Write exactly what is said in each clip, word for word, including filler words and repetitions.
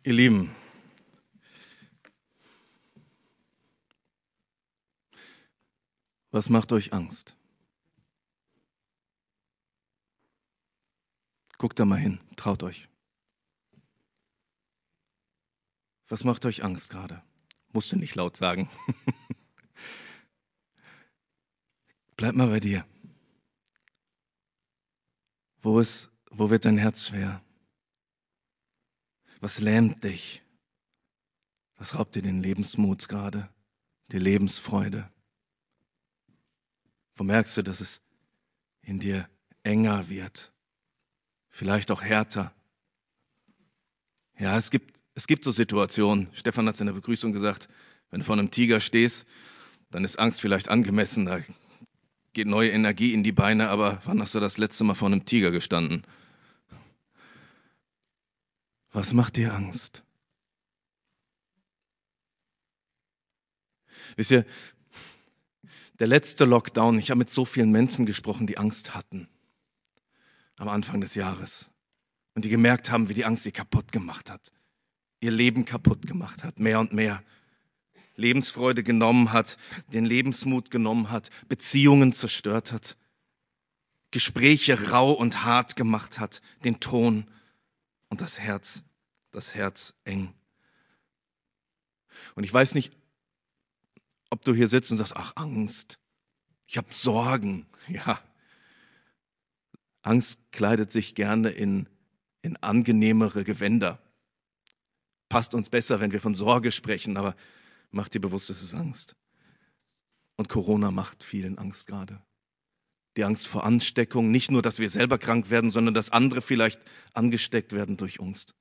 Ihr Lieben, was macht euch Angst? Guckt da mal hin, traut euch. Was macht euch Angst gerade? Musst du nicht laut sagen. Bleib mal bei dir. Wo ist, wo wird dein Herz schwer? Was lähmt dich? Was raubt dir den Lebensmut gerade, die Lebensfreude? Wo merkst du, dass es in dir enger wird? Vielleicht auch härter. Ja, es gibt, es gibt so Situationen. Stefan hat es in der Begrüßung gesagt, wenn du vor einem Tiger stehst, dann ist Angst vielleicht angemessen, da geht neue Energie in die Beine, aber wann hast du das letzte Mal vor einem Tiger gestanden? Was macht dir Angst? Wisst ihr, der letzte Lockdown, ich habe mit so vielen Menschen gesprochen, die Angst hatten am Anfang des Jahres und die gemerkt haben, wie die Angst sie kaputt gemacht hat, ihr Leben kaputt gemacht hat, mehr und mehr. Lebensfreude genommen hat, den Lebensmut genommen hat, Beziehungen zerstört hat, Gespräche rau und hart gemacht hat, den Ton und das Herz, das Herz eng. Und ich weiß nicht, ob du hier sitzt und sagst, ach Angst, ich habe Sorgen. Ja, Angst kleidet sich gerne in, in angenehmere Gewänder. Passt uns besser, wenn wir von Sorge sprechen, aber mach dir bewusst, es ist Angst. Und Corona macht vielen Angst gerade. Die Angst vor Ansteckung, nicht nur, dass wir selber krank werden, sondern dass andere vielleicht angesteckt werden durch uns.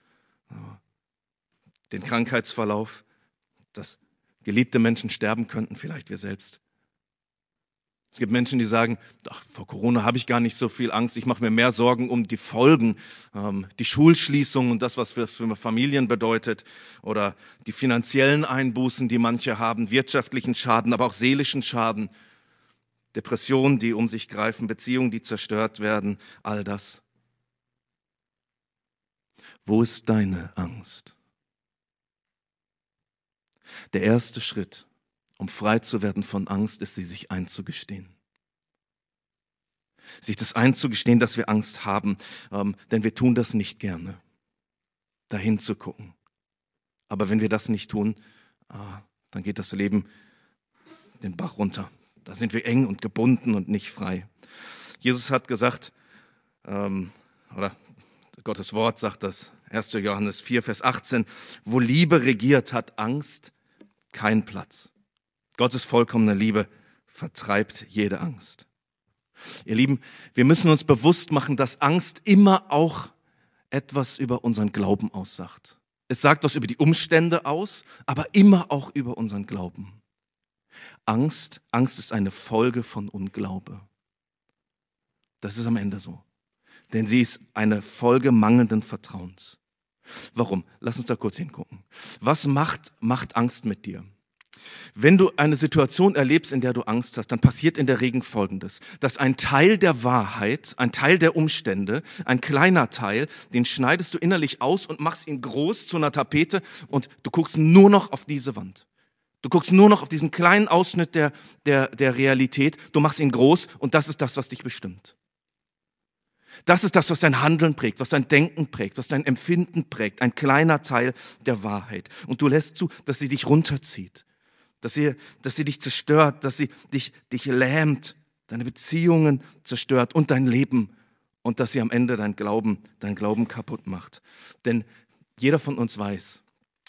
Den Krankheitsverlauf, dass geliebte Menschen sterben könnten, vielleicht wir selbst. Es gibt Menschen, die sagen, ach, vor Corona habe ich gar nicht so viel Angst, ich mache mir mehr Sorgen um die Folgen, ähm, die Schulschließung und das, was für, für Familien bedeutet oder die finanziellen Einbußen, die manche haben, wirtschaftlichen Schaden, aber auch seelischen Schaden, Depressionen, die um sich greifen, Beziehungen, die zerstört werden, all das. Wo ist deine Angst? Der erste Schritt, um frei zu werden von Angst, ist, sie sich einzugestehen. Sich das einzugestehen, dass wir Angst haben, ähm, denn wir tun das nicht gerne, dahin zu gucken. Aber wenn wir das nicht tun, äh, dann geht das Leben den Bach runter. Da sind wir eng und gebunden und nicht frei. Jesus hat gesagt, ähm, oder Gottes Wort sagt das, erster Johannes vier, Vers achtzehn, wo Liebe regiert, hat Angst keinen Platz. Gottes vollkommene Liebe vertreibt jede Angst. Ihr Lieben, wir müssen uns bewusst machen, dass Angst immer auch etwas über unseren Glauben aussagt. Es sagt was über die Umstände aus, aber immer auch über unseren Glauben. Angst, Angst ist eine Folge von Unglaube. Das ist am Ende so. Denn sie ist eine Folge mangelnden Vertrauens. Warum? Lass uns da kurz hingucken. Was macht, macht Angst mit dir? Wenn du eine Situation erlebst, in der du Angst hast, dann passiert in der Regel Folgendes, dass ein Teil der Wahrheit, ein Teil der Umstände, ein kleiner Teil, den schneidest du innerlich aus und machst ihn groß zu einer Tapete und du guckst nur noch auf diese Wand. Du guckst nur noch auf diesen kleinen Ausschnitt der, der, der Realität, du machst ihn groß und das ist das, was dich bestimmt. Das ist das, was dein Handeln prägt, was dein Denken prägt, was dein Empfinden prägt, ein kleiner Teil der Wahrheit. Und du lässt zu, dass sie dich runterzieht. Dass sie, dass sie dich zerstört, dass sie dich, dich lähmt, deine Beziehungen zerstört und dein Leben und dass sie am Ende dein Glauben, dein Glauben kaputt macht. Denn jeder von uns weiß,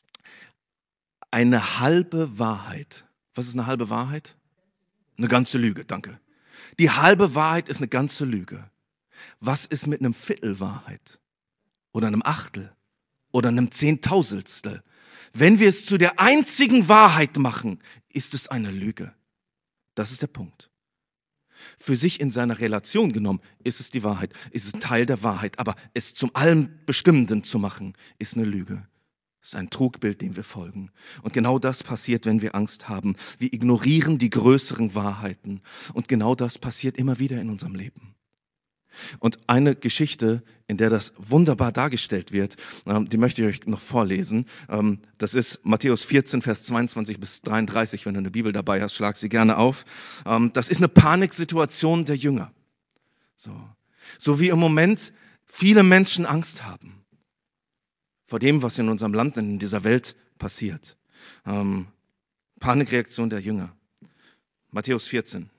eine halbe Wahrheit, was ist eine halbe Wahrheit? Eine ganze Lüge, danke. Die halbe Wahrheit ist eine ganze Lüge. Was ist mit einem Viertel Wahrheit? Oder einem Achtel? Oder einem Zehntausendstel? Wenn wir es zu der einzigen Wahrheit machen, ist es eine Lüge. Das ist der Punkt. Für sich in seiner Relation genommen ist es die Wahrheit, ist es Teil der Wahrheit, aber es zum allem Bestimmenden zu machen, ist eine Lüge. Es ist ein Trugbild, dem wir folgen. Und genau das passiert, wenn wir Angst haben. Wir ignorieren die größeren Wahrheiten. Und genau das passiert immer wieder in unserem Leben. Und eine Geschichte, in der das wunderbar dargestellt wird, ähm, die möchte ich euch noch vorlesen. Ähm, das ist Matthäus vierzehn, Vers zweiundzwanzig bis dreiunddreißig. Wenn du eine Bibel dabei hast, schlag sie gerne auf. Ähm, das ist eine Paniksituation der Jünger. So. so wie im Moment viele Menschen Angst haben vor dem, was in unserem Land, in dieser Welt passiert. Ähm, Panikreaktion der Jünger. Matthäus vierzehn.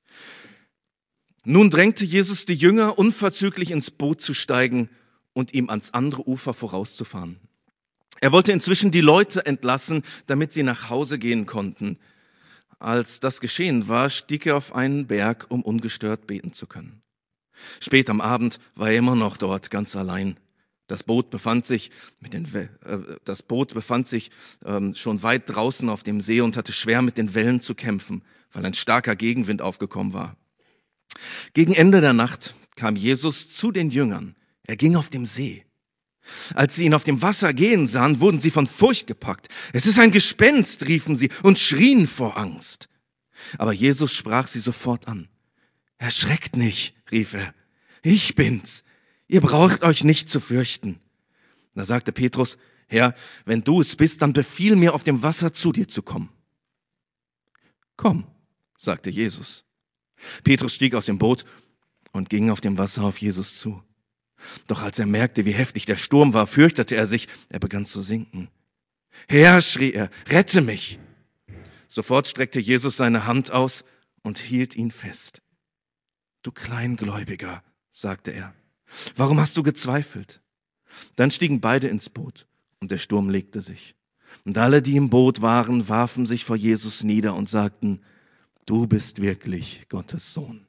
Nun drängte Jesus die Jünger, unverzüglich ins Boot zu steigen und ihm ans andere Ufer vorauszufahren. Er wollte inzwischen die Leute entlassen, damit sie nach Hause gehen konnten. Als das geschehen war, stieg er auf einen Berg, um ungestört beten zu können. Spät am Abend war er immer noch dort, ganz allein. Das Boot befand sich, mit den, äh, das Boot befand sich ähm, schon weit draußen auf dem See und hatte schwer mit den Wellen zu kämpfen, weil ein starker Gegenwind aufgekommen war. Gegen Ende der Nacht kam Jesus zu den Jüngern. Er ging auf dem See. Als sie ihn auf dem Wasser gehen sahen, wurden sie von Furcht gepackt. Es ist ein Gespenst, riefen sie und schrien vor Angst. Aber Jesus sprach sie sofort an. Erschreckt nicht, rief er. Ich bin's. Ihr braucht euch nicht zu fürchten. Da sagte Petrus, Herr, wenn du es bist, dann befiehl mir, auf dem Wasser zu dir zu kommen. Komm, sagte Jesus. Petrus stieg aus dem Boot und ging auf dem Wasser auf Jesus zu. Doch als er merkte, wie heftig der Sturm war, fürchtete er sich, er begann zu sinken. Herr, schrie er, rette mich! Sofort streckte Jesus seine Hand aus und hielt ihn fest. Du Kleingläubiger, sagte er, warum hast du gezweifelt? Dann stiegen beide ins Boot und der Sturm legte sich. Und alle, die im Boot waren, warfen sich vor Jesus nieder und sagten, du bist wirklich Gottes Sohn.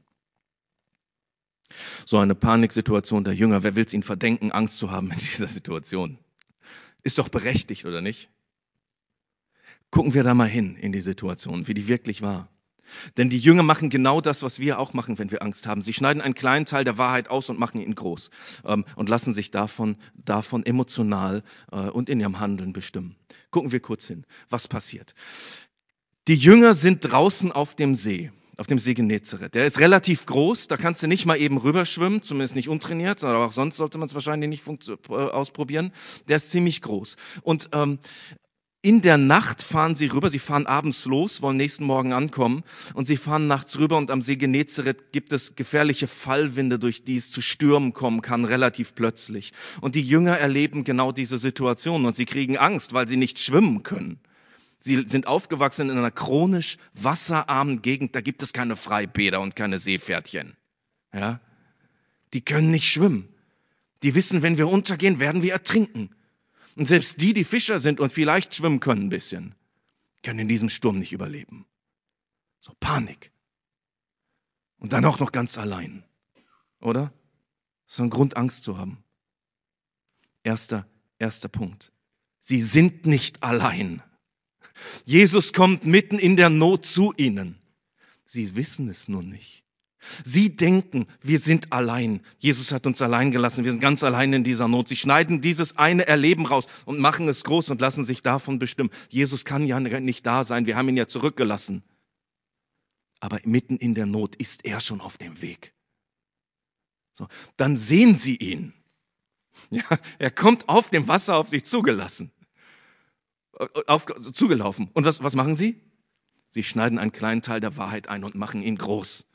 So eine Paniksituation der Jünger. Wer will es ihnen verdenken, Angst zu haben in dieser Situation? Ist doch berechtigt, oder nicht? Gucken wir da mal hin in die Situation, wie die wirklich war. Denn die Jünger machen genau das, was wir auch machen, wenn wir Angst haben. Sie schneiden einen kleinen Teil der Wahrheit aus und machen ihn groß ähm, und lassen sich davon, davon emotional äh, und in ihrem Handeln bestimmen. Gucken wir kurz hin, was passiert. Die Jünger sind draußen auf dem See, auf dem See Genezareth. Der ist relativ groß, da kannst du nicht mal eben rüberschwimmen, zumindest nicht untrainiert, aber auch sonst sollte man es wahrscheinlich nicht äh, ausprobieren. Der ist ziemlich groß. Und ähm, in der Nacht fahren sie rüber, sie fahren abends los, wollen nächsten Morgen ankommen und sie fahren nachts rüber und am See Genezareth gibt es gefährliche Fallwinde, durch die es zu Stürmen kommen kann, relativ plötzlich. Und die Jünger erleben genau diese Situation und sie kriegen Angst, weil sie nicht schwimmen können. Sie sind aufgewachsen in einer chronisch wasserarmen Gegend, da gibt es keine Freibäder und keine Seepferdchen. Ja? Die können nicht schwimmen. Die wissen, wenn wir untergehen, werden wir ertrinken. Und selbst die, die Fischer sind und vielleicht schwimmen können ein bisschen, können in diesem Sturm nicht überleben. So Panik. Und dann auch noch ganz allein. Oder? So ein Grund, Angst zu haben. Erster, erster Punkt. Sie sind nicht allein. Jesus kommt mitten in der Not zu ihnen. Sie wissen es nur nicht. Sie denken, wir sind allein. Jesus hat uns allein gelassen. Wir sind ganz allein in dieser Not. Sie schneiden dieses eine Erleben raus und machen es groß und lassen sich davon bestimmen. Jesus kann ja nicht da sein. Wir haben ihn ja zurückgelassen. Aber mitten in der Not ist er schon auf dem Weg. So, dann sehen sie ihn. Ja, er kommt auf dem Wasser auf sich zugelassen. Auf, zugelaufen. Und was, was machen sie? Sie schneiden einen kleinen Teil der Wahrheit ein und machen ihn groß.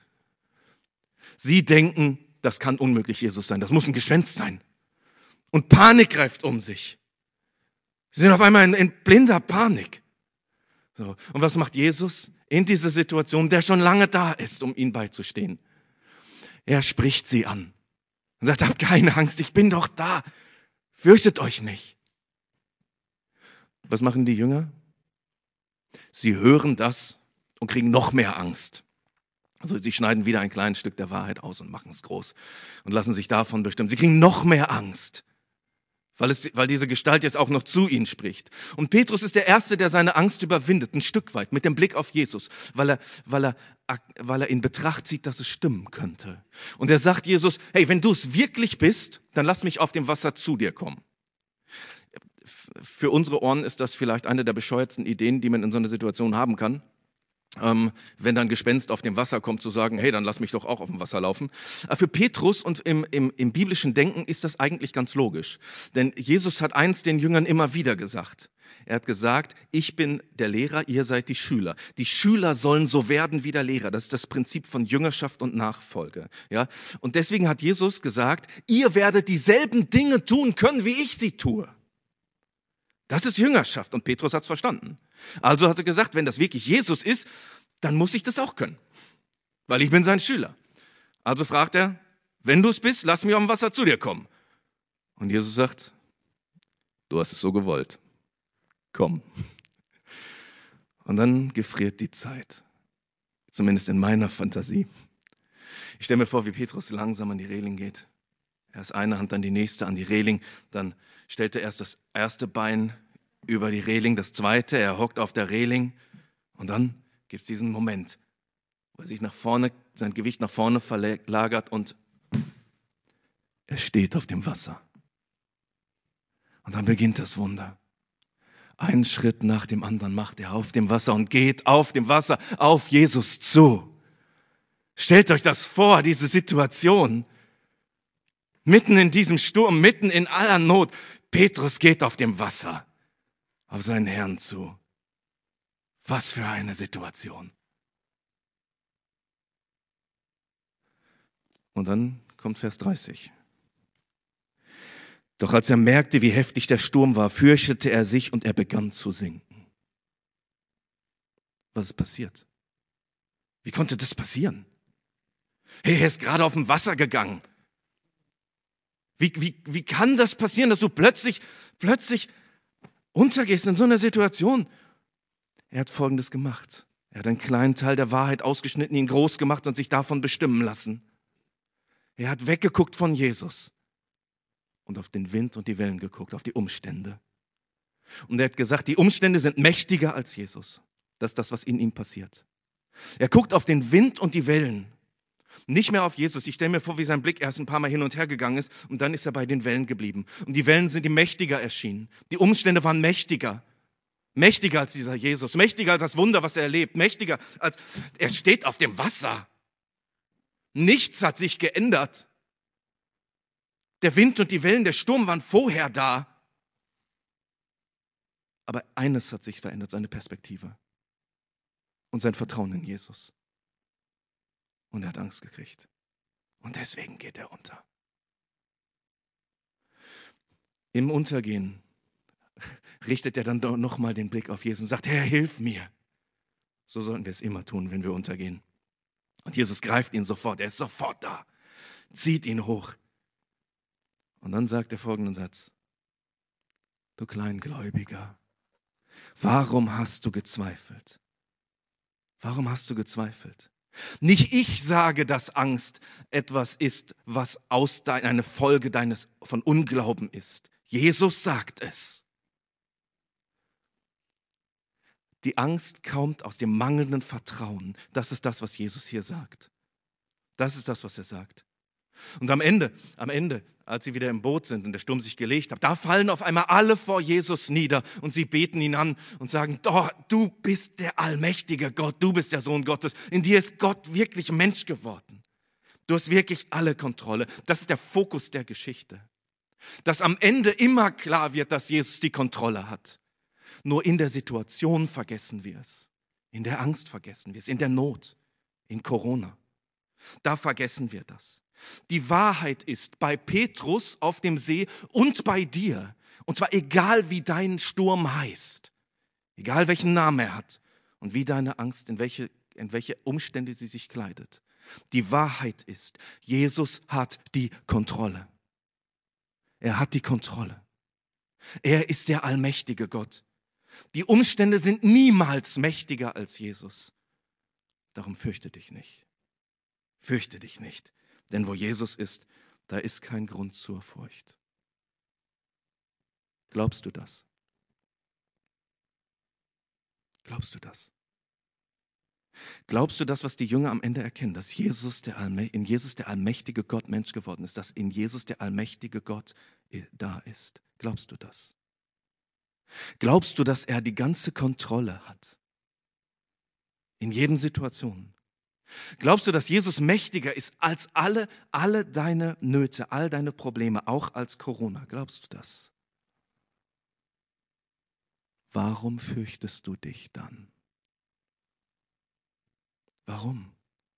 Sie denken, das kann unmöglich Jesus sein, das muss ein Gespenst sein. Und Panik greift um sich. Sie sind auf einmal in, in blinder Panik. So. Und was macht Jesus in dieser Situation, der schon lange da ist, um ihnen beizustehen? Er spricht sie an und sagt, habt keine Angst, ich bin doch da. Fürchtet euch nicht. Was machen die Jünger? Sie hören das und kriegen noch mehr Angst. Also sie schneiden wieder ein kleines Stück der Wahrheit aus und machen es groß und lassen sich davon bestimmen. Sie kriegen noch mehr Angst, weil, es, weil diese Gestalt jetzt auch noch zu ihnen spricht. Und Petrus ist der Erste, der seine Angst überwindet, ein Stück weit, mit dem Blick auf Jesus, weil er, weil er, weil er in Betracht zieht, dass es stimmen könnte. Und er sagt Jesus, hey, wenn du es wirklich bist, dann lass mich auf dem Wasser zu dir kommen. Für unsere Ohren ist das vielleicht eine der bescheuertsten Ideen, die man in so einer Situation haben kann. ähm, wenn dann Gespenst auf dem Wasser kommt, zu sagen, hey, dann lass mich doch auch auf dem Wasser laufen. Aber für Petrus und im, im, im biblischen Denken ist das eigentlich ganz logisch. Denn Jesus hat eins den Jüngern immer wieder gesagt. Er hat gesagt, ich bin der Lehrer, ihr seid die Schüler. Die Schüler sollen so werden wie der Lehrer. Das ist das Prinzip von Jüngerschaft und Nachfolge. Ja? Und deswegen hat Jesus gesagt, ihr werdet dieselben Dinge tun können, wie ich sie tue. Das ist Jüngerschaft und Petrus hat es verstanden. Also hat er gesagt, wenn das wirklich Jesus ist, dann muss ich das auch können, weil ich bin sein Schüler. Also fragt er, wenn du es bist, lass mich auf dem Wasser zu dir kommen. Und Jesus sagt, du hast es so gewollt. Komm. Und dann gefriert die Zeit, zumindest in meiner Fantasie. Ich stelle mir vor, wie Petrus langsam an die Reling geht. Erst eine Hand, dann die nächste an die Reling, dann stellt er erst das erste Bein über die Reling, das zweite, er hockt auf der Reling und dann gibt es diesen Moment, wo er sich nach vorne, sein Gewicht nach vorne verlagert und er steht auf dem Wasser. Und dann beginnt das Wunder. Einen Schritt nach dem anderen macht er auf dem Wasser und geht auf dem Wasser auf Jesus zu. Stellt euch das vor, diese Situation. Mitten in diesem Sturm, mitten in aller Not. Petrus geht auf dem Wasser auf seinen Herrn zu. Was für eine Situation. Und dann kommt Vers dreißig. Doch als er merkte, wie heftig der Sturm war, fürchtete er sich und er begann zu sinken. Was ist passiert? Wie konnte das passieren? Hey, er ist gerade auf dem Wasser gegangen. Wie, wie, wie kann das passieren, dass du plötzlich, plötzlich untergehst in so einer Situation? Er hat Folgendes gemacht. Er hat einen kleinen Teil der Wahrheit ausgeschnitten, ihn groß gemacht und sich davon bestimmen lassen. Er hat weggeguckt von Jesus und auf den Wind und die Wellen geguckt, auf die Umstände. Und er hat gesagt, die Umstände sind mächtiger als Jesus. Das ist das, was in ihm passiert. Er guckt auf den Wind und die Wellen. Nicht mehr auf Jesus. Ich stelle mir vor, wie sein Blick erst ein paar Mal hin und her gegangen ist und dann ist er bei den Wellen geblieben. Und die Wellen sind ihm mächtiger erschienen. Die Umstände waren mächtiger. Mächtiger als dieser Jesus. Mächtiger als das Wunder, was er erlebt. Mächtiger als... Er steht auf dem Wasser. Nichts hat sich geändert. Der Wind und die Wellen, der Sturm waren vorher da. Aber eines hat sich verändert, seine Perspektive. Und sein Vertrauen in Jesus. Und er hat Angst gekriegt. Und deswegen geht er unter. Im Untergehen richtet er dann nochmal den Blick auf Jesus und sagt, Herr, hilf mir. So sollten wir es immer tun, wenn wir untergehen. Und Jesus greift ihn sofort, er ist sofort da, zieht ihn hoch. Und dann sagt er folgenden Satz. Du Kleingläubiger, warum hast du gezweifelt? Warum hast du gezweifelt? Nicht ich sage, dass Angst etwas ist, was aus dein, eine Folge deines von Unglauben ist. Jesus sagt es. Die Angst kommt aus dem mangelnden Vertrauen. Das ist das, was Jesus hier sagt. Das ist das, was er sagt. Und am Ende, am Ende, als sie wieder im Boot sind und der Sturm sich gelegt hat, da fallen auf einmal alle vor Jesus nieder und sie beten ihn an und sagen, oh, du bist der allmächtige Gott, du bist der Sohn Gottes, in dir ist Gott wirklich Mensch geworden. Du hast wirklich alle Kontrolle. Das ist der Fokus der Geschichte. Dass am Ende immer klar wird, dass Jesus die Kontrolle hat. Nur in der Situation vergessen wir es. In der Angst vergessen wir es, in der Not, in Corona. Da vergessen wir das. Die Wahrheit ist bei Petrus auf dem See und bei dir. Und zwar egal, wie dein Sturm heißt. Egal, welchen Namen er hat. Und wie deine Angst, in welche, in welche Umstände sie sich kleidet. Die Wahrheit ist, Jesus hat die Kontrolle. Er hat die Kontrolle. Er ist der allmächtige Gott. Die Umstände sind niemals mächtiger als Jesus. Darum fürchte dich nicht. Fürchte dich nicht. Denn wo Jesus ist, da ist kein Grund zur Furcht. Glaubst du das? Glaubst du das? Glaubst du das, was die Jünger am Ende erkennen, dass Jesus der Allmä- in Jesus der allmächtige Gott Mensch geworden ist, dass in Jesus der allmächtige Gott da ist? Glaubst du das? Glaubst du, dass er die ganze Kontrolle hat? In jedem Situation. Glaubst du, dass Jesus mächtiger ist als alle, alle deine Nöte, all deine Probleme, auch als Corona? Glaubst du das? Warum fürchtest du dich dann? Warum?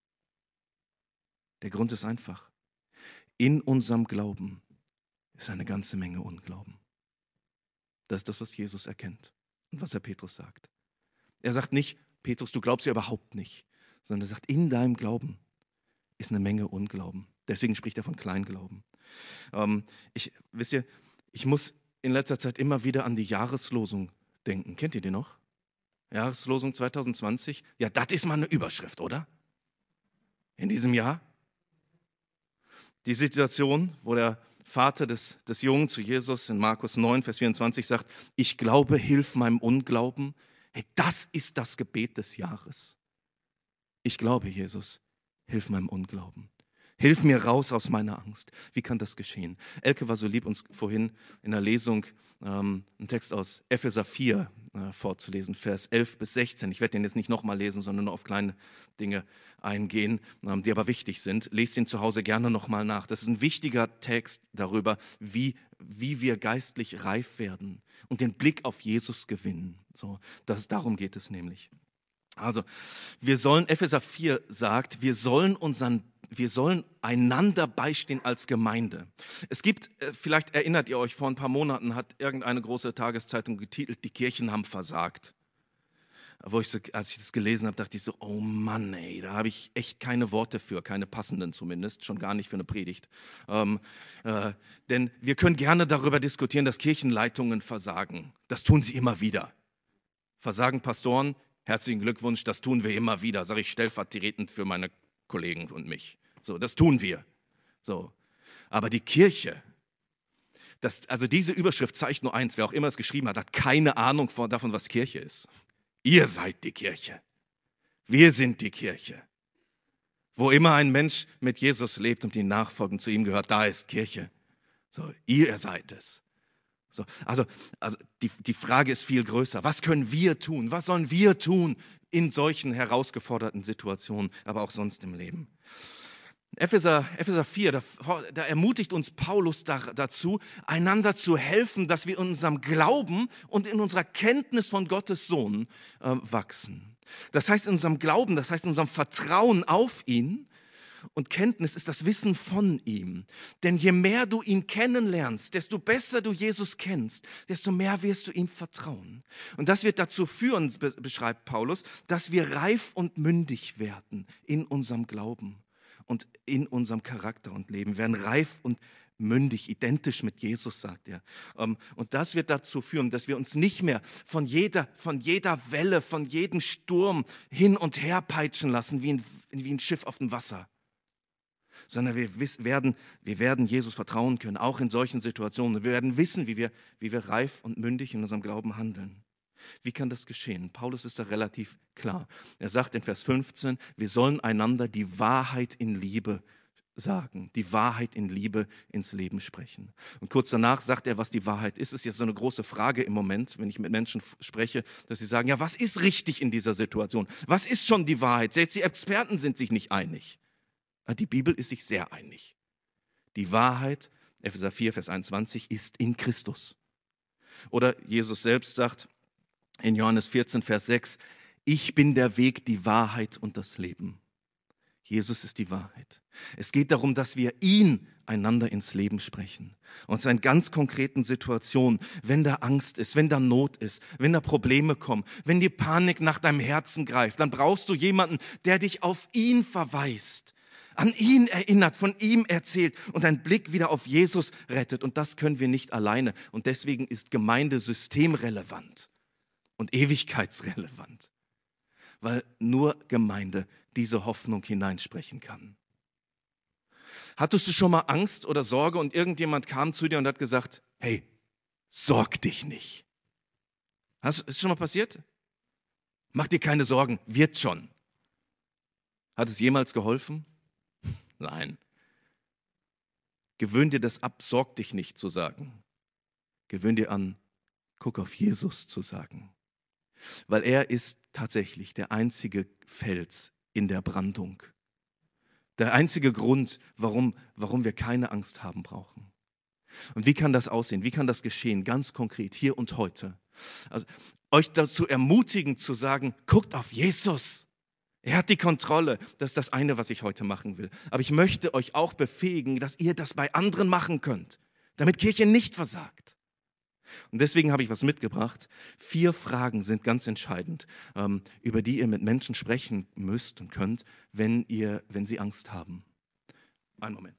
Der Grund ist einfach. In unserem Glauben ist eine ganze Menge Unglauben. Das ist das, was Jesus erkennt und was er Petrus sagt. Er sagt nicht, Petrus, du glaubst ja überhaupt nicht, sondern er sagt, in deinem Glauben ist eine Menge Unglauben. Deswegen spricht er von Kleinglauben. Ähm, ich, wisst ihr, ich muss in letzter Zeit immer wieder an die Jahreslosung denken. Kennt ihr die noch? Jahreslosung zwanzig zwanzig? Ja, das ist mal eine Überschrift, oder? In diesem Jahr. Die Situation, wo der Vater des, des Jungen zu Jesus in Markus neun, Vers vierundzwanzig sagt, ich glaube, hilf meinem Unglauben. Hey, das ist das Gebet des Jahres. Ich glaube, Jesus, hilf meinem Unglauben. Hilf mir raus aus meiner Angst. Wie kann das geschehen? Elke war so lieb, uns vorhin in der Lesung ähm, einen Text aus Epheser vier äh, vorzulesen, Vers elf bis sechzehn. Ich werde den jetzt nicht nochmal lesen, sondern nur auf kleine Dinge eingehen, ähm, die aber wichtig sind. Lest ihn zu Hause gerne nochmal nach. Das ist ein wichtiger Text darüber, wie, wie wir geistlich reif werden und den Blick auf Jesus gewinnen. So, das, darum geht es nämlich. Also, wir sollen, Epheser vier sagt, wir sollen unseren Wir sollen einander beistehen als Gemeinde. Es gibt, vielleicht erinnert ihr euch, vor ein paar Monaten hat irgendeine große Tageszeitung getitelt, die Kirchen haben versagt. Wo ich so, als ich das gelesen habe, dachte ich so, oh Mann, ey, da habe ich echt keine Worte für, keine passenden zumindest, schon gar nicht für eine Predigt. Ähm, äh, denn wir können gerne darüber diskutieren, dass Kirchenleitungen versagen. Das tun sie immer wieder. Versagen Pastoren? Herzlichen Glückwunsch, das tun wir immer wieder, sage ich stellvertretend für meine Kollegen und mich. So, das tun wir. So. Aber die Kirche, das, also diese Überschrift zeigt nur eins, wer auch immer es geschrieben hat, hat keine Ahnung von, davon, was Kirche ist. Ihr seid die Kirche. Wir sind die Kirche. Wo immer ein Mensch mit Jesus lebt und die Nachfolgen zu ihm gehört, da ist Kirche. So, ihr seid es. So, also also die, die Frage ist viel größer. Was können wir tun? Was sollen wir tun in solchen herausgeforderten Situationen, aber auch sonst im Leben? Epheser, Epheser vier, da, da ermutigt uns Paulus da, dazu, einander zu helfen, dass wir in unserem Glauben und in unserer Kenntnis von Gottes Sohn äh, wachsen. Das heißt in unserem Glauben, das heißt in unserem Vertrauen auf ihn. Und Kenntnis ist das Wissen von ihm. Denn je mehr du ihn kennenlernst, desto besser du Jesus kennst, desto mehr wirst du ihm vertrauen. Und das wird dazu führen, beschreibt Paulus, dass wir reif und mündig werden in unserem Glauben und in unserem Charakter und Leben. Wir werden reif und mündig, identisch mit Jesus, sagt er. Und das wird dazu führen, dass wir uns nicht mehr von jeder, von jeder Welle, von jedem Sturm hin und her peitschen lassen, wie ein, wie ein Schiff auf dem Wasser. Sondern wir werden, wir werden Jesus vertrauen können, auch in solchen Situationen. Wir werden wissen, wie wir, wie wir reif und mündig in unserem Glauben handeln. Wie kann das geschehen? Paulus ist da relativ klar. Er sagt in Vers fünfzehn, wir sollen einander die Wahrheit in Liebe sagen, die Wahrheit in Liebe ins Leben sprechen. Und kurz danach sagt er, was die Wahrheit ist. Es ist jetzt so eine große Frage im Moment, wenn ich mit Menschen spreche, dass sie sagen, ja, was ist richtig in dieser Situation? Was ist schon die Wahrheit? Selbst die Experten sind sich nicht einig. Die Bibel ist sich sehr einig. Die Wahrheit, Epheser vier, Vers einundzwanzig, ist in Christus. Oder Jesus selbst sagt in Johannes vierzehn, Vers sechs, ich bin der Weg, die Wahrheit und das Leben. Jesus ist die Wahrheit. Es geht darum, dass wir ihn einander ins Leben sprechen. Und zwar in ganz konkreten Situationen, wenn da Angst ist, wenn da Not ist, wenn da Probleme kommen, wenn die Panik nach deinem Herzen greift, dann brauchst du jemanden, der dich auf ihn verweist, an ihn erinnert, von ihm erzählt und deinen Blick wieder auf Jesus rettet. Und das können wir nicht alleine. Und deswegen ist Gemeinde systemrelevant und ewigkeitsrelevant, weil nur Gemeinde diese Hoffnung hineinsprechen kann. Hattest du schon mal Angst oder Sorge und irgendjemand kam zu dir und hat gesagt, hey, sorg dich nicht. Hast, ist das schon mal passiert? Mach dir keine Sorgen, wird schon. Hat es jemals geholfen? Nein. Gewöhn dir das ab, sorg dich nicht zu sagen. Gewöhn dir an, guck auf Jesus zu sagen. weil er ist tatsächlich der einzige Fels in der Brandung. Der einzige Grund, warum, warum wir keine Angst haben brauchen. Und wie kann das aussehen? Wie kann das geschehen? Ganz konkret, hier und heute. Also, euch dazu ermutigen zu sagen, guckt auf Jesus. Er hat die Kontrolle. Das ist das eine, was ich heute machen will. Aber ich möchte euch auch befähigen, dass ihr das bei anderen machen könnt, damit Kirche nicht versagt. Und deswegen habe ich was mitgebracht. Vier Fragen sind ganz entscheidend, ähm, über die ihr mit Menschen sprechen müsst und könnt, wenn, ihr, wenn sie Angst haben. Einen Moment.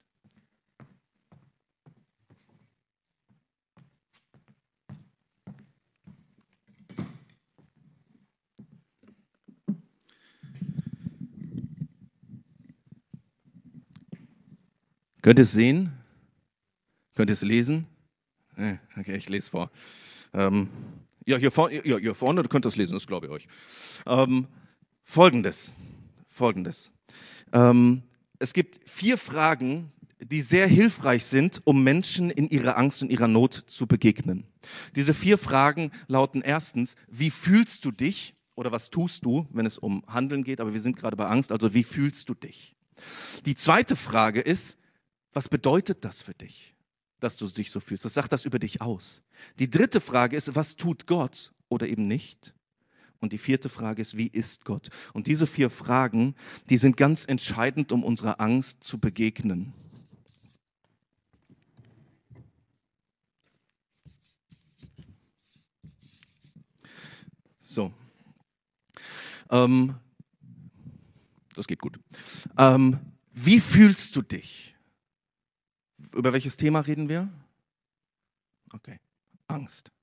Könnt ihr es sehen? Könnt ihr es lesen? Okay, ich lese vor. Ähm, ja, hier, vor, ja, hier vorne, du könnt das lesen, das glaube ich euch. Ähm, Folgendes. Folgendes. Ähm, es gibt vier Fragen, die sehr hilfreich sind, um Menschen in ihrer Angst und ihrer Not zu begegnen. Diese vier Fragen lauten erstens, wie fühlst du dich oder was tust du, wenn es um Handeln geht, aber wir sind gerade bei Angst, also wie fühlst du dich? Die zweite Frage ist, was bedeutet das für dich, dass du dich so fühlst? Was sagt das über dich aus? Die dritte Frage ist, was tut Gott oder eben nicht? Und die vierte Frage ist, wie ist Gott? Und diese vier Fragen, die sind ganz entscheidend, um unserer Angst zu begegnen. So. Ähm, das geht gut. Ähm, wie fühlst du dich? Über welches Thema reden wir? Okay, Angst.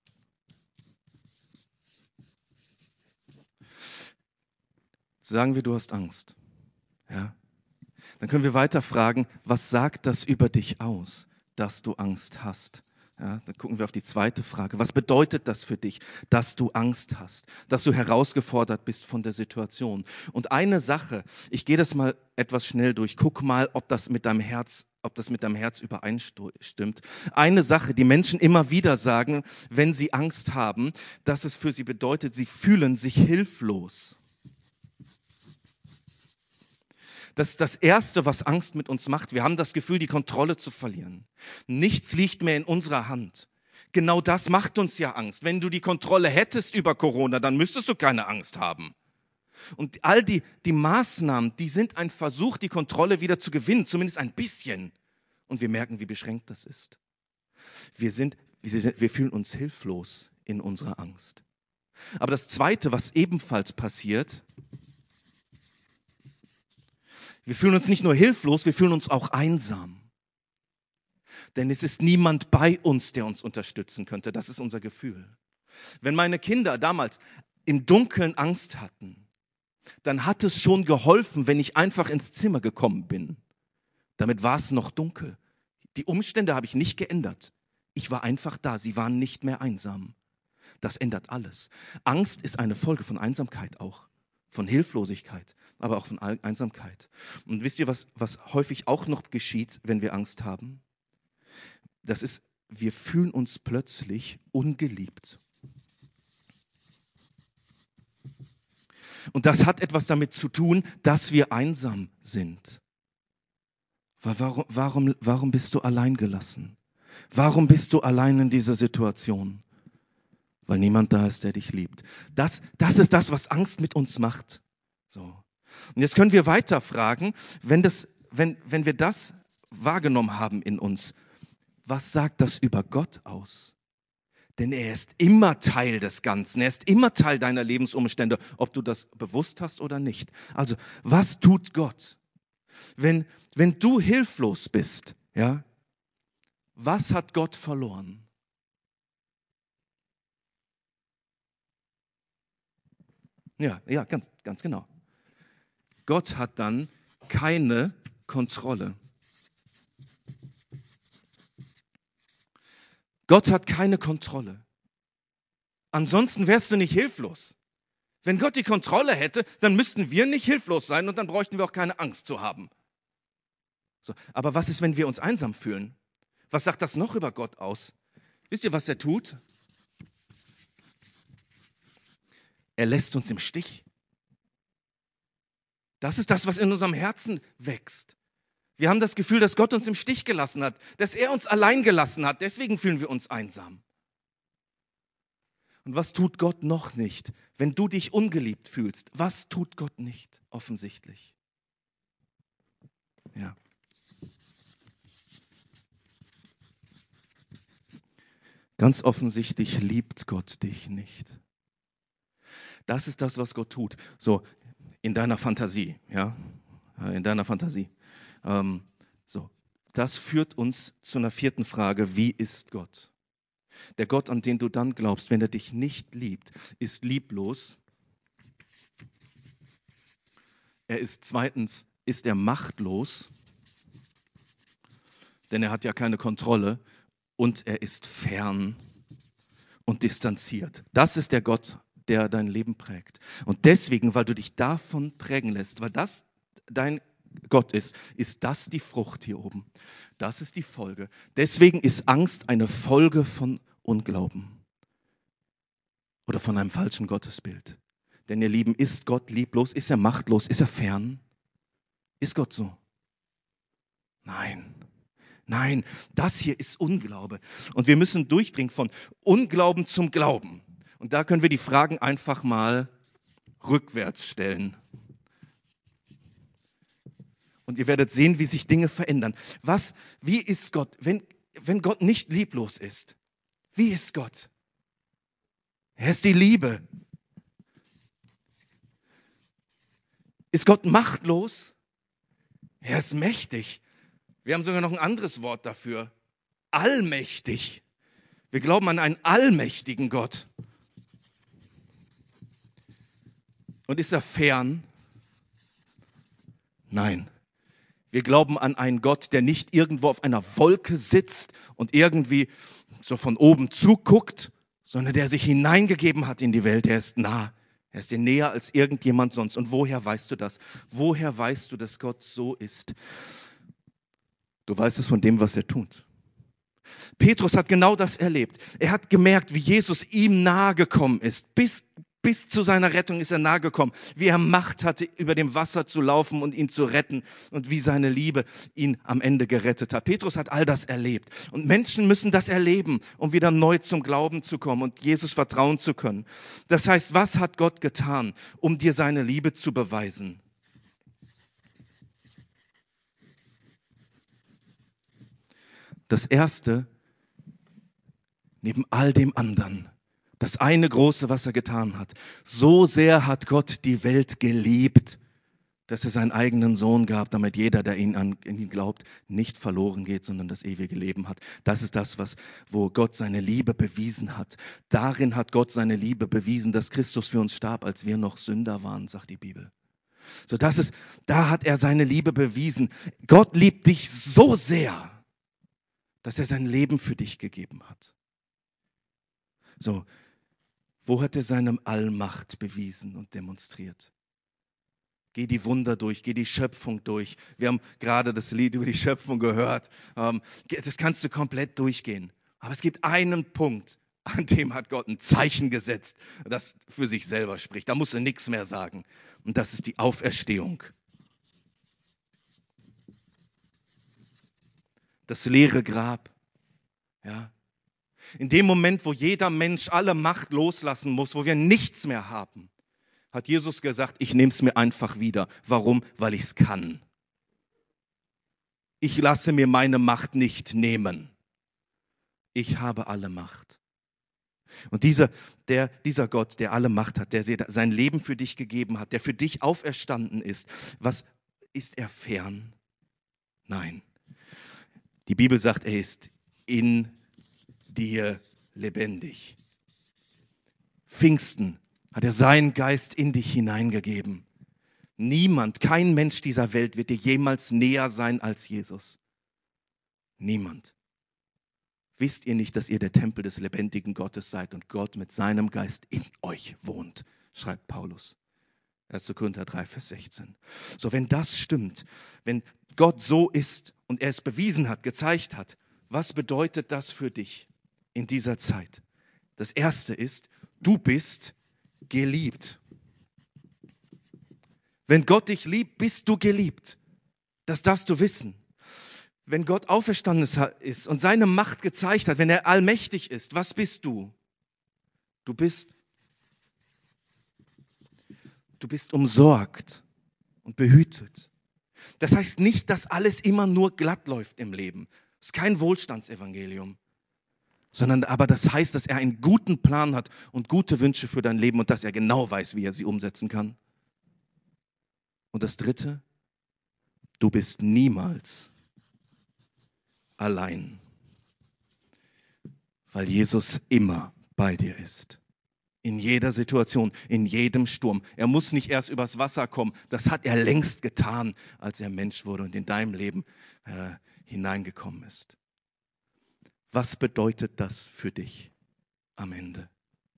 Sagen wir, du hast Angst. Ja? Dann können wir weiter fragen, was sagt das über dich aus, dass du Angst hast? Ja, dann gucken wir auf die zweite Frage. Was bedeutet das für dich, dass du Angst hast, dass du herausgefordert bist von der Situation? Und eine Sache, ich gehe das mal etwas schnell durch, guck mal, ob das mit deinem Herz, ob das mit deinem Herz übereinstimmt. Eine Sache, die Menschen immer wieder sagen, wenn sie Angst haben, dass es für sie bedeutet, sie fühlen sich hilflos. Das ist das Erste, was Angst mit uns macht. Wir haben das Gefühl, die Kontrolle zu verlieren. Nichts liegt mehr in unserer Hand. Genau das macht uns ja Angst. Wenn du die Kontrolle hättest über Corona, dann müsstest du keine Angst haben. Und all die, die Maßnahmen, die sind ein Versuch, die Kontrolle wieder zu gewinnen, zumindest ein bisschen. Und wir merken, wie beschränkt das ist. Wir, sind, wir fühlen uns hilflos in unserer Angst. Aber das Zweite, was ebenfalls passiert, wir fühlen uns nicht nur hilflos, wir fühlen uns auch einsam. Denn es ist niemand bei uns, der uns unterstützen könnte. Das ist unser Gefühl. Wenn meine Kinder damals im Dunkeln Angst hatten, dann hat es schon geholfen, wenn ich einfach ins Zimmer gekommen bin. Damit war es noch dunkel. Die Umstände habe ich nicht geändert. Ich war einfach da. Sie waren nicht mehr einsam. Das ändert alles. Angst ist eine Folge von Einsamkeit auch. Von Hilflosigkeit, aber auch von Einsamkeit. Und wisst ihr, was, was häufig auch noch geschieht, wenn wir Angst haben? Das ist, wir fühlen uns plötzlich ungeliebt. Und das hat etwas damit zu tun, dass wir einsam sind. Warum, warum, warum bist du allein gelassen? Warum bist du allein in dieser Situation? Weil niemand da ist, der dich liebt. Das, das ist das, was Angst mit uns macht. So. Und jetzt können wir weiter fragen, wenn, das, wenn, wenn wir das wahrgenommen haben in uns, was sagt das über Gott aus? Denn er ist immer Teil des Ganzen, er ist immer Teil deiner Lebensumstände, ob du das bewusst hast oder nicht. Also, was tut Gott? Wenn, wenn du hilflos bist, ja, was hat Gott verloren? Ja, ja, ganz, ganz genau. Gott hat dann keine Kontrolle. Gott hat keine Kontrolle. Ansonsten wärst du nicht hilflos. Wenn Gott die Kontrolle hätte, dann müssten wir nicht hilflos sein und dann bräuchten wir auch keine Angst zu haben. So, aber was ist, wenn wir uns einsam fühlen? Was sagt das noch über Gott aus? Wisst ihr, was er tut? er lässt uns im Stich. Das ist das, was in unserem Herzen wächst. Wir haben das Gefühl, dass Gott uns im Stich gelassen hat, dass er uns allein gelassen hat. Deswegen fühlen wir uns einsam. Und was tut Gott noch nicht, wenn du dich ungeliebt fühlst? Was tut Gott nicht? Offensichtlich. Ja. Ganz offensichtlich liebt Gott dich nicht. Das ist das, was Gott tut. So, in deiner Fantasie, ja, in deiner Fantasie. Ähm, so, das führt uns zu einer vierten Frage: Wie ist Gott? Der Gott, an den du dann glaubst, wenn er dich nicht liebt, ist lieblos. Er ist zweitens, ist er machtlos, denn er hat ja keine Kontrolle, und er ist fern und distanziert. Das ist der Gott, der dein Leben prägt. Und deswegen, weil du dich davon prägen lässt, weil das dein Gott ist, ist das die Frucht hier oben. Das ist die Folge. Deswegen ist Angst eine Folge von Unglauben oder von einem falschen Gottesbild. Denn ihr Lieben, ist Gott lieblos? Ist er machtlos? Ist er fern? Ist Gott so? Nein. Nein, das hier ist Unglaube. Und wir müssen durchdringen von Unglauben zum Glauben. Und da können wir die Fragen einfach mal rückwärts stellen. Und ihr werdet sehen, wie sich Dinge verändern. Was, wie ist Gott, wenn, wenn Gott nicht lieblos ist? Wie ist Gott? Er ist die Liebe. Ist Gott machtlos? Er ist mächtig. Wir haben sogar noch ein anderes Wort dafür. Allmächtig. Wir glauben an einen allmächtigen Gott. Und ist er fern? Nein. Wir glauben an einen Gott, der nicht irgendwo auf einer Wolke sitzt und irgendwie so von oben zuguckt, sondern der sich hineingegeben hat in die Welt. Er ist nah. Er ist dir näher als irgendjemand sonst. Und woher weißt du das? Woher weißt du, dass Gott so ist? Du weißt es von dem, was er tut. Petrus hat genau das erlebt. Er hat gemerkt, wie Jesus ihm nahe gekommen ist. Bis, bis zu seiner Rettung ist er nahe gekommen. Wie er Macht hatte, über dem Wasser zu laufen und ihn zu retten. Und wie seine Liebe ihn am Ende gerettet hat. Petrus hat all das erlebt. Und Menschen müssen das erleben, um wieder neu zum Glauben zu kommen und Jesus vertrauen zu können. Das heißt, was hat Gott getan, um dir seine Liebe zu beweisen? Das Erste, neben all dem anderen, das eine Große, was er getan hat. So sehr hat Gott die Welt geliebt, dass er seinen eigenen Sohn gab, damit jeder, der ihn an ihn glaubt, nicht verloren geht, sondern das ewige Leben hat. Das ist das, was, wo Gott seine Liebe bewiesen hat. Darin hat Gott seine Liebe bewiesen, dass Christus für uns starb, als wir noch Sünder waren, sagt die Bibel. So, das ist, da hat er seine Liebe bewiesen. Gott liebt dich so sehr, dass er sein Leben für dich gegeben hat. So, wo hat er seine Allmacht bewiesen und demonstriert? Geh die Wunder durch, geh die Schöpfung durch. Wir haben gerade das Lied über die Schöpfung gehört. Das kannst du komplett durchgehen. Aber es gibt einen Punkt, an dem hat Gott ein Zeichen gesetzt, das für sich selber spricht. Da musst du nichts mehr sagen. Und das ist die Auferstehung. Das leere Grab. Ja. In dem Moment, wo jeder Mensch alle Macht loslassen muss, wo wir nichts mehr haben, hat Jesus gesagt, ich nehme es mir einfach wieder. Warum? Weil ich es kann. Ich lasse mir meine Macht nicht nehmen. Ich habe alle Macht. Und dieser, der, dieser Gott, der alle Macht hat, der sein Leben für dich gegeben hat, der für dich auferstanden ist, was ist er fern? Nein. Die Bibel sagt, er ist in dir lebendig. Pfingsten hat er seinen Geist in dich hineingegeben. Niemand, kein Mensch dieser Welt wird dir jemals näher sein als Jesus. Niemand. Wisst ihr nicht, dass ihr der Tempel des lebendigen Gottes seid und Gott mit seinem Geist in euch wohnt, schreibt Paulus. erster Korinther drei, Vers sechzehn. So, wenn das stimmt, wenn Gott so ist und er es bewiesen hat, gezeigt hat, was bedeutet das für dich in dieser Zeit? Das Erste ist, du bist geliebt. Wenn Gott dich liebt, bist du geliebt. Das darfst du wissen. Wenn Gott auferstanden ist und seine Macht gezeigt hat, wenn er allmächtig ist, was bist du? Du bist, du bist umsorgt und behütet. Das heißt nicht, dass alles immer nur glatt läuft im Leben. Das ist kein Wohlstandsevangelium. Sondern aber das heißt, dass er einen guten Plan hat und gute Wünsche für dein Leben und dass er genau weiß, wie er sie umsetzen kann. Und das Dritte, du bist niemals allein, weil Jesus immer bei dir ist. In jeder Situation, in jedem Sturm. Er muss nicht erst übers Wasser kommen. Das hat er längst getan, als er Mensch wurde und in deinem Leben äh, hineingekommen ist. Was bedeutet das für dich am Ende?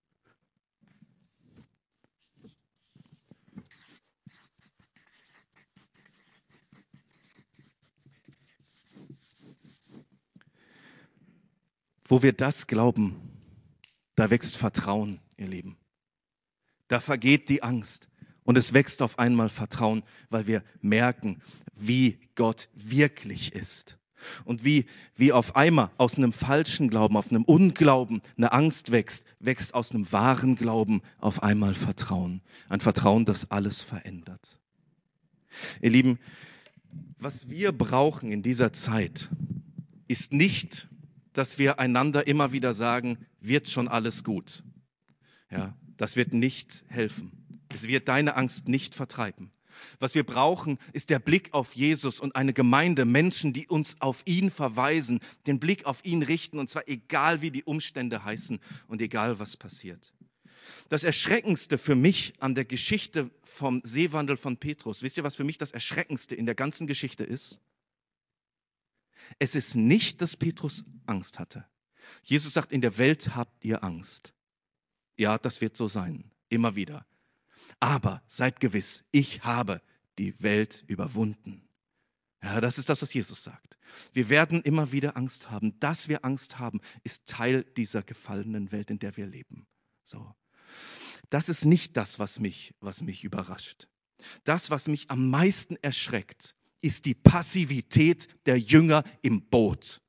Wo wir das glauben, da wächst Vertrauen, ihr Lieben. Da vergeht die Angst und es wächst auf einmal Vertrauen, weil wir merken, wie Gott wirklich ist. Und wie, wie auf einmal aus einem falschen Glauben, auf einem Unglauben eine Angst wächst, wächst aus einem wahren Glauben auf einmal Vertrauen. Ein Vertrauen, das alles verändert. Ihr Lieben, was wir brauchen in dieser Zeit, ist nicht, dass wir einander immer wieder sagen, wird schon alles gut. Ja, das wird nicht helfen. Es wird deine Angst nicht vertreiben. Was wir brauchen, ist der Blick auf Jesus und eine Gemeinde, Menschen, die uns auf ihn verweisen, den Blick auf ihn richten, und zwar egal, wie die Umstände heißen und egal, was passiert. Das Erschreckendste für mich an der Geschichte vom Seewandel von Petrus, wisst ihr, was für mich das Erschreckendste in der ganzen Geschichte ist? Es ist nicht, dass Petrus Angst hatte. Jesus sagt, in der Welt habt ihr Angst. Ja, das wird so sein, immer wieder. Aber seid gewiss, ich habe die Welt überwunden. Ja, das ist das, was Jesus sagt. Wir werden immer wieder Angst haben. Dass wir Angst haben, ist Teil dieser gefallenen Welt, in der wir leben. So. Das ist nicht das, was mich, was mich überrascht. Das, was mich am meisten erschreckt, ist die Passivität der Jünger im Boot.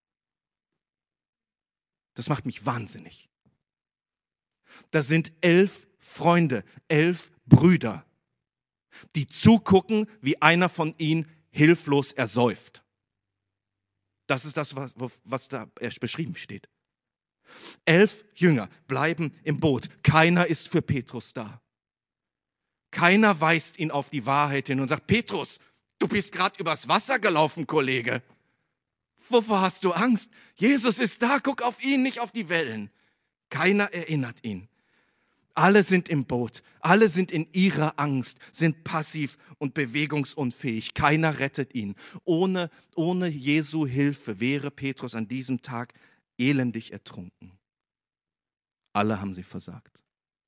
Das macht mich wahnsinnig. Das sind elf Freunde, elf Brüder, die zugucken, wie einer von ihnen hilflos ersäuft. Das ist das, was, was da beschrieben steht. Elf Jünger bleiben im Boot. Keiner ist für Petrus da. Keiner weist ihn auf die Wahrheit hin und sagt, Petrus, du bist gerade übers Wasser gelaufen, Kollege. Wovor hast du Angst? Jesus ist da, guck auf ihn, nicht auf die Wellen. Keiner erinnert ihn. Alle sind im Boot, alle sind in ihrer Angst, sind passiv und bewegungsunfähig. Keiner rettet ihn. Ohne, ohne Jesu Hilfe wäre Petrus an diesem Tag elendig ertrunken. Alle haben sie versagt.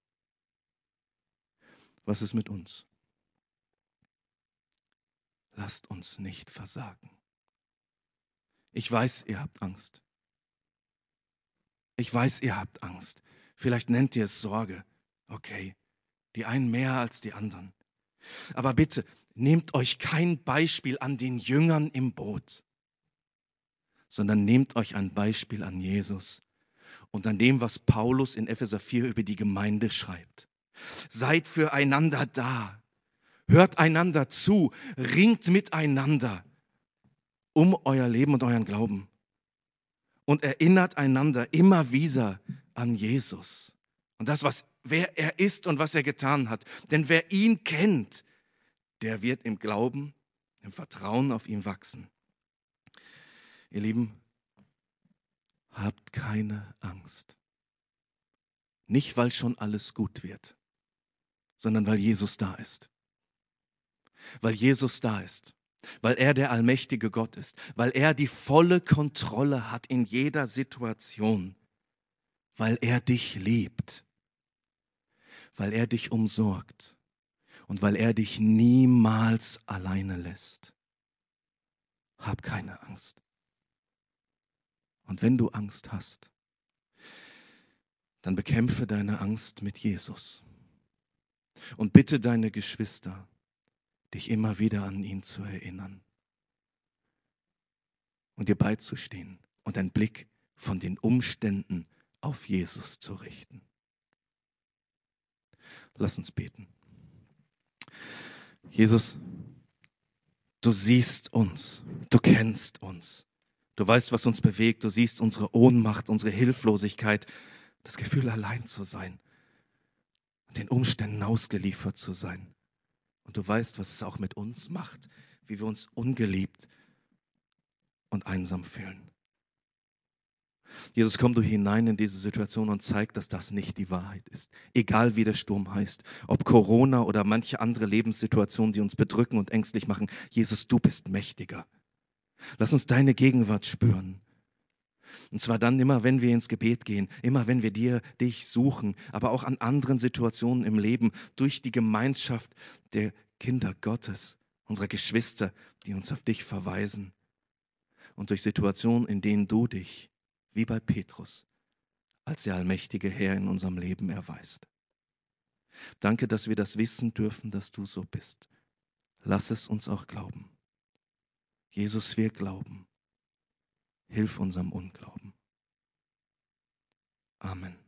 Was ist mit uns? Lasst uns nicht versagen. Ich weiß, ihr habt Angst. Ich weiß, ihr habt Angst. Vielleicht nennt ihr es Sorge. Okay, die einen mehr als die anderen. Aber bitte, nehmt euch kein Beispiel an den Jüngern im Boot, sondern nehmt euch ein Beispiel an Jesus und an dem, was Paulus in Epheser vier über die Gemeinde schreibt. Seid füreinander da, hört einander zu, ringt miteinander um euer Leben und euren Glauben und erinnert einander immer wieder an Jesus und das, was wer er ist und was er getan hat. Denn wer ihn kennt, der wird im Glauben, im Vertrauen auf ihn wachsen. Ihr Lieben, habt keine Angst. Nicht, weil schon alles gut wird, sondern weil Jesus da ist. Weil Jesus da ist. Weil er der allmächtige Gott ist. Weil er die volle Kontrolle hat in jeder Situation. Weil er dich liebt. Weil er dich umsorgt und weil er dich niemals alleine lässt. Hab keine Angst. Und wenn du Angst hast, dann bekämpfe deine Angst mit Jesus. Und bitte deine Geschwister, dich immer wieder an ihn zu erinnern und dir beizustehen und deinen Blick von den Umständen auf Jesus zu richten. Lass uns beten. Jesus, du siehst uns, du kennst uns. Du weißt, was uns bewegt. Du siehst unsere Ohnmacht, unsere Hilflosigkeit, das Gefühl, allein zu sein und den Umständen ausgeliefert zu sein. Und du weißt, was es auch mit uns macht, wie wir uns ungeliebt und einsam fühlen. Jesus, komm du hinein in diese Situation und zeig, dass das nicht die Wahrheit ist. Egal wie der Sturm heißt, ob Corona oder manche andere Lebenssituationen, die uns bedrücken und ängstlich machen. Jesus, du bist mächtiger. Lass uns deine Gegenwart spüren. Und zwar dann immer, wenn wir ins Gebet gehen, immer wenn wir dir, dich suchen, aber auch an anderen Situationen im Leben, durch die Gemeinschaft der Kinder Gottes, unserer Geschwister, die uns auf dich verweisen. Und durch Situationen, in denen du dich, wie bei Petrus, als der allmächtige Herr in unserem Leben erweist. Danke, dass wir das wissen dürfen, dass du so bist. Lass es uns auch glauben. Jesus, wir glauben. Hilf unserem Unglauben. Amen.